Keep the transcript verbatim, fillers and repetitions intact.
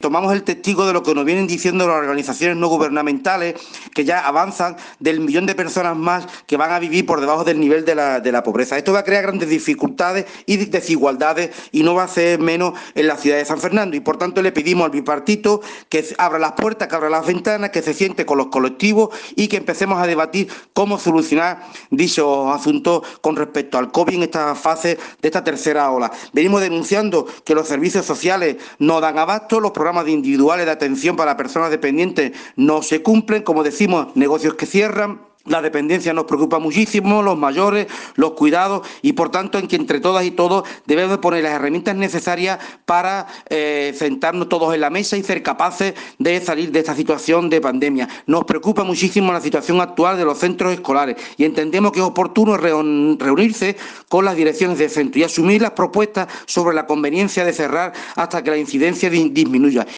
tomamos el testigo de lo que nos vienen diciendo las organizaciones no gubernamentales, que ya avanzan del millón de personas más que van a vivir por debajo del nivel de la, de la pobreza. Esto va a crear grandes dificultades y desigualdades y no va a ser menos en la ciudad de San Fernando. Y por tanto le pedimos al bipartito que abra las puertas, que abra las ventanas, que se siente con los colectivos y que empecemos a debatir cómo solucionar dichos asuntos con respecto al COVID en esta fase de esta tercera ola. Venimos denunciando que los servicios sociales no dan abasto, los programas individuales de atención para personas dependientes no se cumplen, como decimos, negocios que cierran. La dependencia nos preocupa muchísimo, los mayores, los cuidados y por tanto en que entre todas y todos debemos poner las herramientas necesarias para eh, sentarnos todos en la mesa y ser capaces de salir de esta situación de pandemia. Nos preocupa muchísimo la situación actual de los centros escolares y entendemos que es oportuno reunirse con las direcciones de centro y asumir las propuestas sobre la conveniencia de cerrar hasta que la incidencia disminuya.